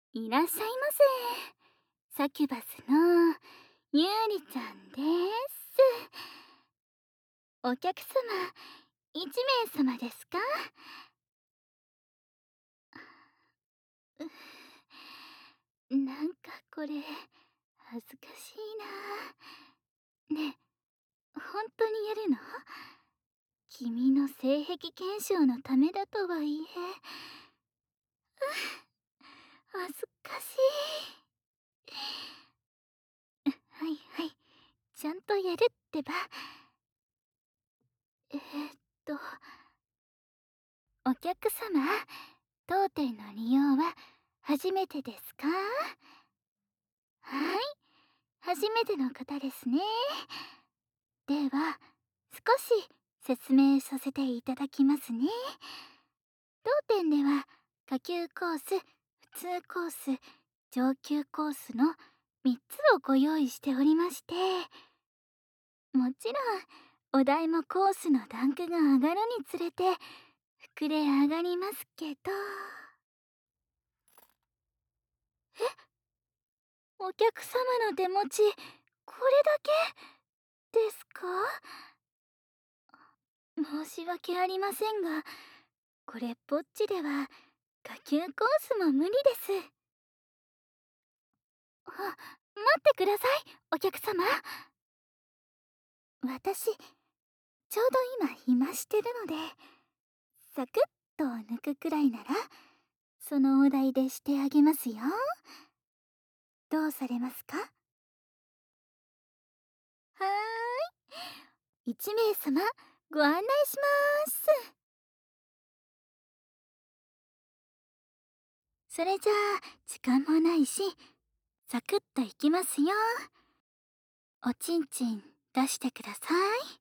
いらっしゃいませ。サキュバスのゆうりちゃんです。お客様、1名様ですか？なんかこれ、恥ずかしいな。ねえ、本当にやるの？君の性癖検証のためだとはいえ、恥ずかしい。はいはい、ちゃんとやるってば。えーっと、お客様、当店の利用は初めてですか？はい、初めての方ですね。では、少し説明させていただきますね。当店では、下級コース、普通コース、上級コースの3つをご用意しておりまして、もちろん、お代もコースのランクが上がるにつれて、膨れ上がりますけど。お客様の手持ち、これだけですか？申し訳ありませんが、これっぽっちでは下級コースも無理です。待ってください、お客様。私、ちょうど今暇してるので、サクッと抜くくらいなら、そのお題でしてあげますよ。どうされますか？はーい。1名様、ご案内します。それじゃあ、時間もないし、サクッといきますよ。おちんちん出してください。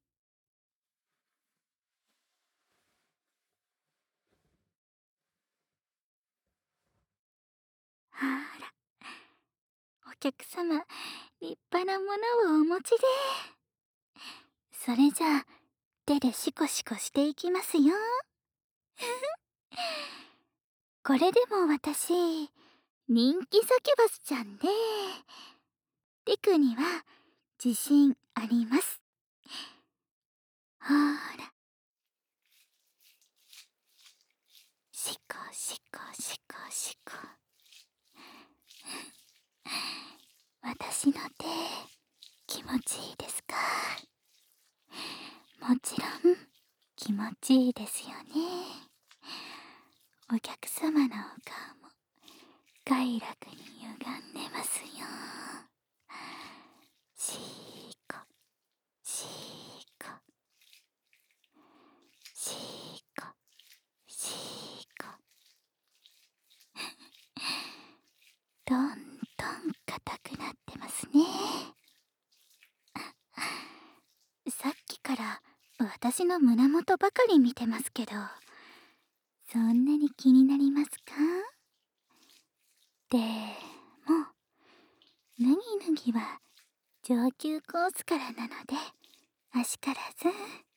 あら、お客様、立派なものをお持ちで。それじゃあ、手でシコシコしていきますよ。これでも私、人気サキュバスちゃんで、テクには自信あります。ほーら、シコシコシコシコ。私の手、気持ちいいですか？もちろん、気持ちいいですよね。お客様のお顔も快楽に歪んでますよ。シーコ、シーコ、シーコ、シーコ。どんどん硬くなってますね。さっきから私の胸元ばかり見てますけど、そんなに気になりますか？でも、脱ぎ脱ぎは上級コースからなので、あしからず。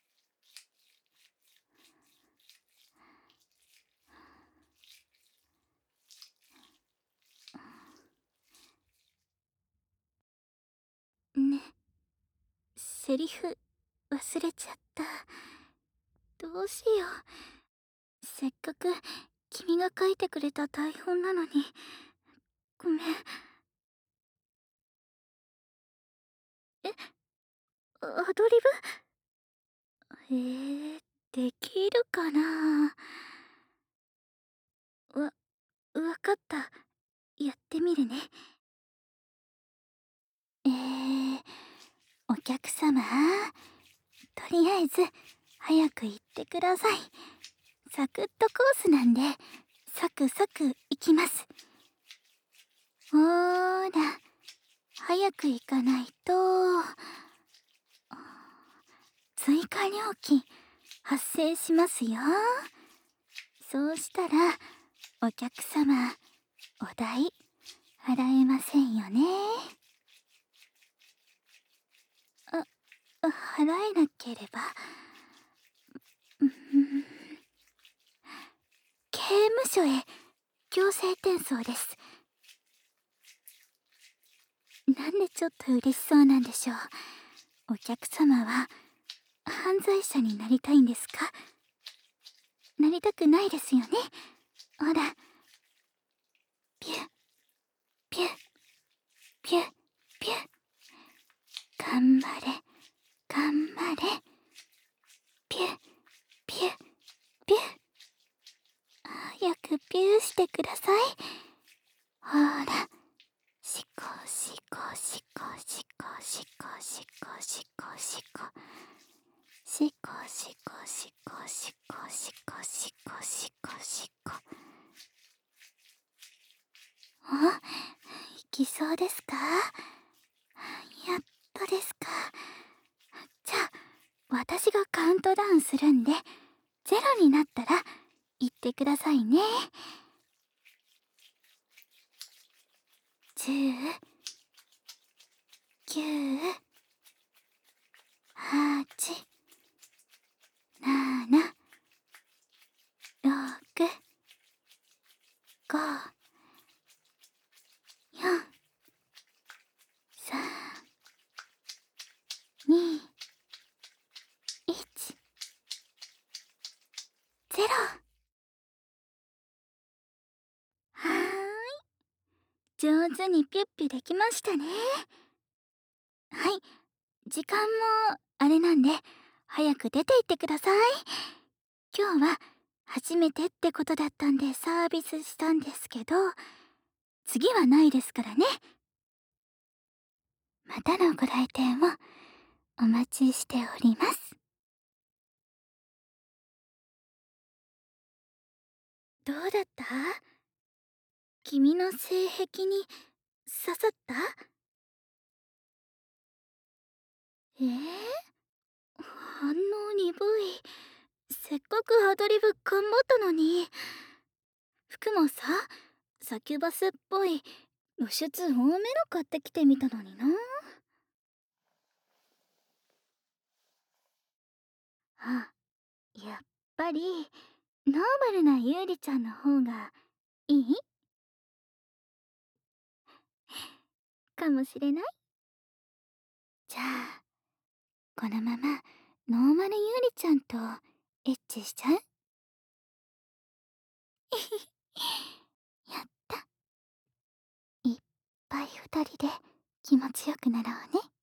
ね、セリフ忘れちゃった。どうしよう。せっかく君が書いてくれた台本なのに。ごめん。え、アドリブ？できるかな？わ、わかった。やってみるね。お客様、とりあえず、早く行ってください。サクッとコースなんで、サクサク行きます。ほーら、早く行かないと、追加料金発生しますよ。そうしたら、お客様、お代、払えませんよね。あ、払えなければ、うん、刑務所へ強制転送です。 なんでちょっと嬉しそうなんでしょう。お客様は犯罪者になりたいんですか？なりたくないですよね。ほら、ピュッピュッピュッピュッ。頑張れ頑張れ。ピュッピュッピュッ。早くピューしてください。ほら、シコシコシコシコシコシコシコシコシコシコシコシコシコシコシコシコ。あ、行きそうですか？やっとですか。じゃあ私がカウントダウンするんで、ゼロになったら言ってくださいね。10、9、8、7、6、5、4、3、2、1、0。はーい。上手にピュッピュできましたね。はい。時間もあれなんで、早く出て行ってください。今日は初めてってことだったんでサービスしたんですけど、次はないですからね。またのご来店をお待ちしております。どうだった？君の性癖に刺さった？反応鈍い。せっかくアドリブ頑張ったのに。服もさ、サキュバスっぽい露出多めの買ってきてみたのにな。あ、やっぱりノーマルなゆうりちゃんの方がいいかもしれない。じゃあこのままノーマルゆうりちゃんとエッチしちゃう？やった。いっぱい二人で気持ちよくなろうね。